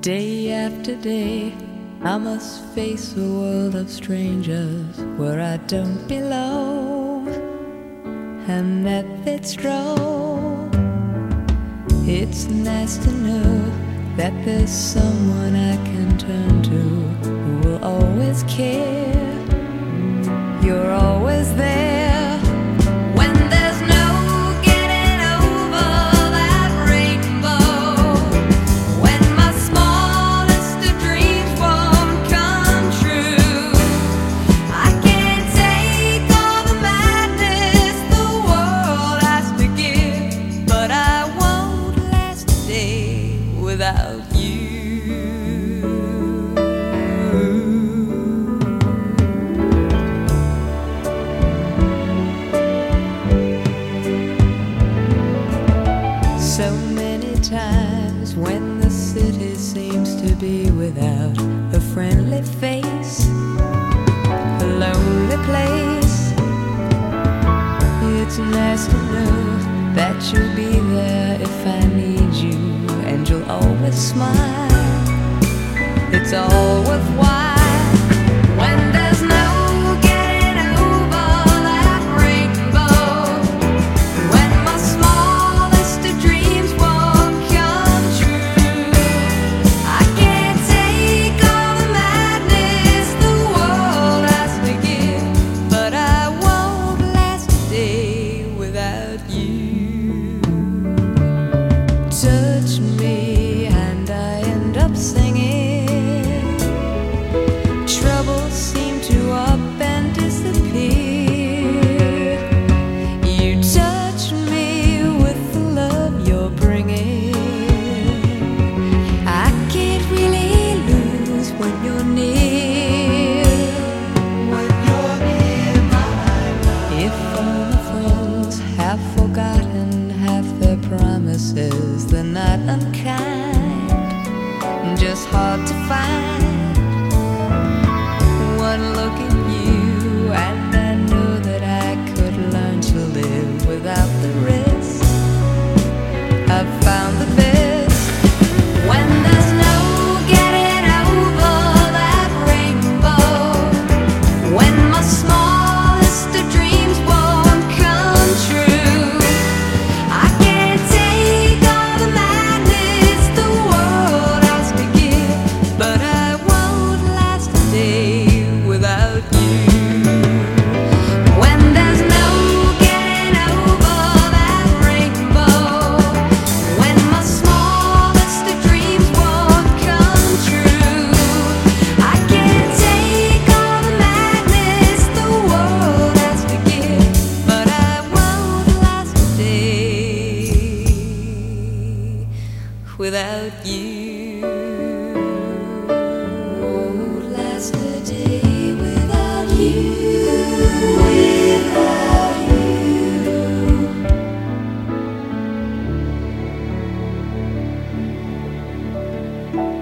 Day after day, I must face a world of strangers where I don't belong. I'm at its stroll. It's nice to know that there's someone I can turn to who will always care. You're always there. When there's no getting over that rainbow, when my smallest of dreams won't come true, I can't take all the madness the world has to give, but I won't last a day without you. So many times when the city seems to be without a friendly face, a lonely place, it's nice to know that you'll be there if I need you, and you'll always smile. It's all worthwhile when there's no getting over that rainbow, when my smallest of dreams won't come true. I can't take all the madness the world has to give, but I won't last a day without you. Touch me and I end up singing. Troubles seem to up and disappear. You touch me with the love you're bringing. I can't really lose when you're near. When you're near my love. If all my friends have forgotten half their promises, they're not unkind, just hard to find. One look at you and I know that I could learn to live without the risk. I've found the best when there's no getting over that rainbow, when my smallest of dreams won't come true. I can't take all the madness the world has to give, but I won't last a day without you. When there's no getting over that rainbow, when my smallest of dreams won't come true, I can't take all the madness the world has to give, but I won't last a day without you. Won't last a day without you. Without you.